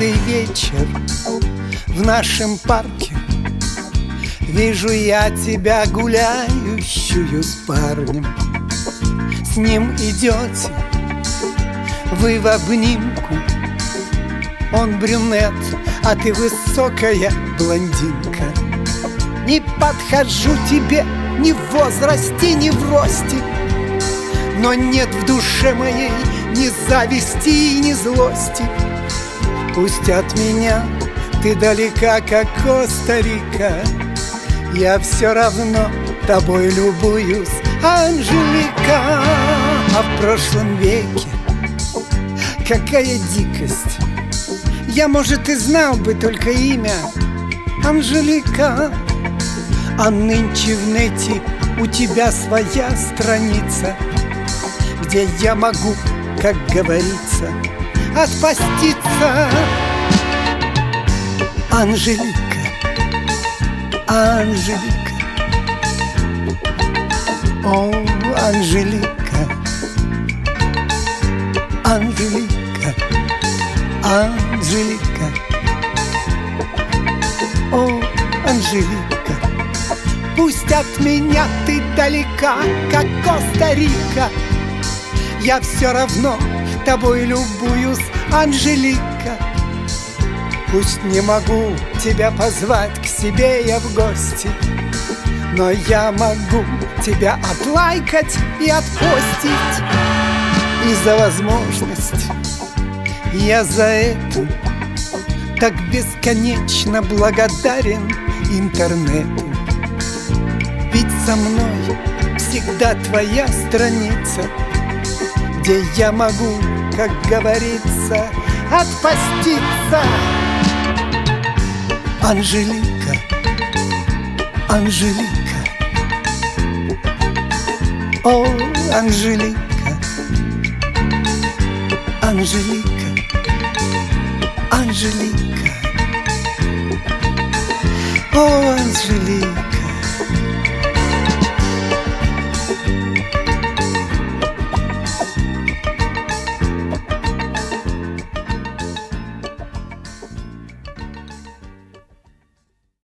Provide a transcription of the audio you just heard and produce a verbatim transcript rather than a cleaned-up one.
Каждый вечер в нашем парке вижу я тебя гуляющую с парнем. С ним идете вы в обнимку. Он брюнет, а ты высокая блондинка. Не подхожу тебе ни в возрасте, ни в росте, но нет в душе моей ни зависти, ни злости. Пусть от меня ты далека, как Коста-Рика, я все равно тобой любуюсь, Анжелика. А в прошлом веке какая дикость! Я, может, и знал бы только имя Анжелика. А нынче в нете у тебя своя страница, где я могу, как говорится, отпаститься. Анжелика, Анжелика, о, Анжелика, Анжелика, Анжелика, о, Анжелика. Пусть от меня ты далека, как Коста-Рика, я все равно тобой любуюсь, Анжелика. Пусть не могу тебя позвать к себе я в гости, но я могу тебя отлайкать и отпостить. И за возможность я за это так бесконечно благодарен интернету. Ведь со мной всегда твоя страница, где я могу, как говорится, отпаститься. Анжелика, Анжелика, о, Анжелика, Анжелика, Анжелика, о, Анжелика.